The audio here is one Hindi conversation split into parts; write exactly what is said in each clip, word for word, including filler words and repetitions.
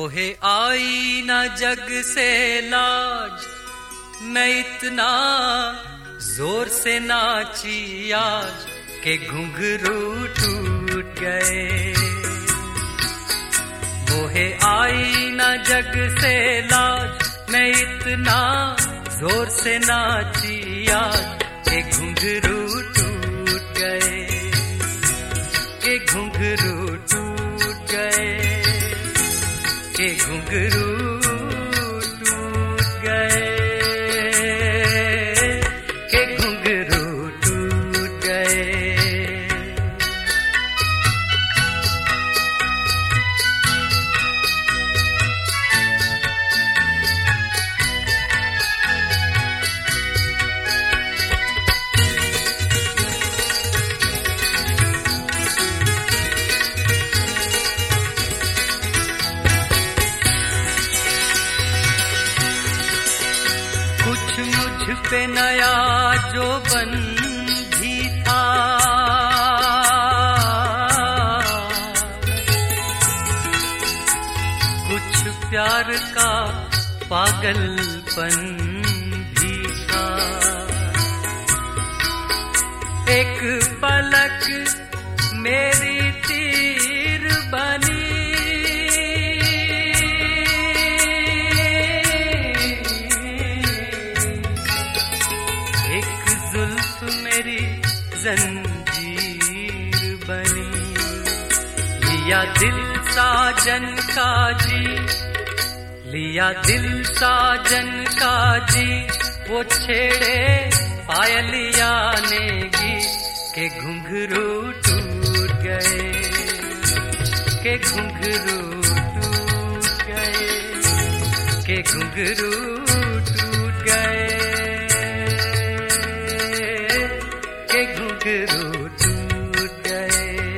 मोहे आई न जग से लाज, मैं इतना जोर से नाची आज के घुंघरू टूट गए। मोहे आई न जग से लाज, मैं इतना जोर से नाची आज के घुंघरू टूट गए, के घुंघरू टूट गए, के घुंघरू टूट गए, के घुंघरू टूट गए। कुछ मुझ पे नया जो बंधी था, कुछ प्यार का पागलपन भी था। एक पलक मेरी तीर बनी, मेरी जंजीर बनी। लिया दिल साजन का जी, लिया दिल साजन का जी, वो छेड़े पायलिया नेगी के घुंघरू टूट गए, के घुंघरू टूट गए, के घुंघरू टूट गए, के घुंघरू टूट गए।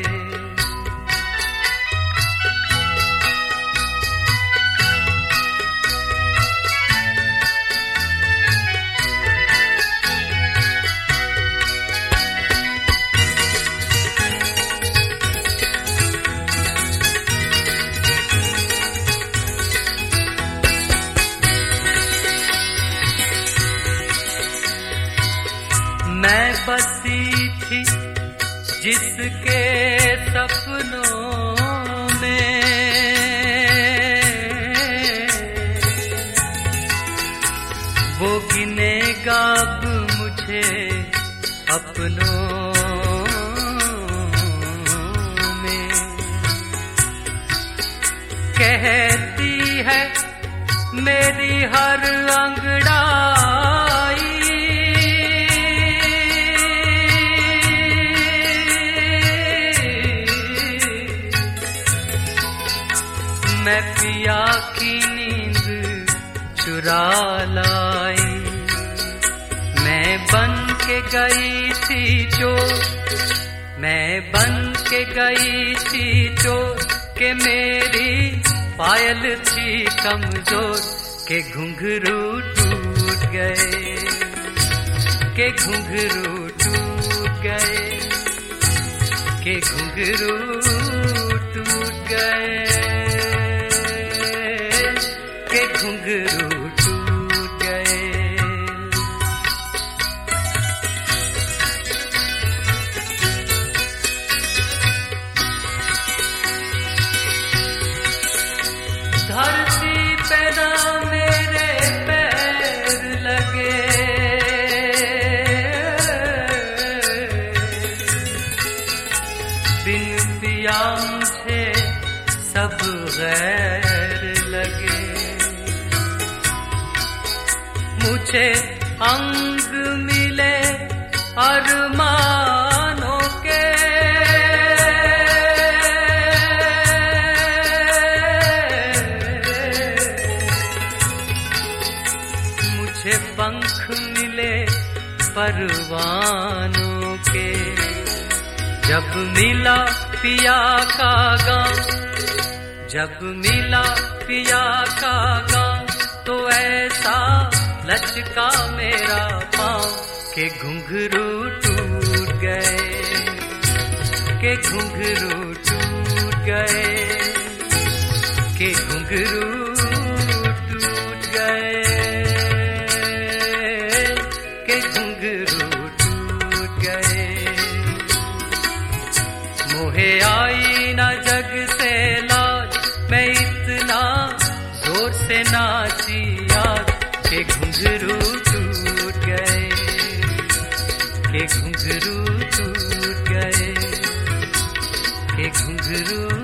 मैं बसी थी जिसके सपनों में, वो गिनेगा अब मुझे अपनों में। कहती है मेरी हर अंगड़ाई, मैं पिया की नींद चुरा लाई। मैं बन के गई थी चोर, मैं बन के गई थी चोर, के मेरी पायल थी कमजोर, के घुंघरू टूट गए, के घुंघरू टूट गए, के घुंघरू टूट गए, के घुंघरू टूट गए। धरती पे ना मेरे पैर लगे, बिन पिया मुझे सब गैर लगे। मुझे अंग मिले अरमानों के, मुझे पंख मिले परवानों के। जब मिला पिया का गाँव, जब मिला पिया का गाँव, तो ऐसा लचका मेरा पाँव, के घुंघरू टूट गए, के घुंघरू टूट गए, के घुंघरू घुंघरू टूट गए, के घुंघरू टूट गए। मोहे आई ना जग से लाज, मैं इतना जोर से नाची आज के घुंघरू टूट गए, के घुंघरू टूट गए, के घुंघरू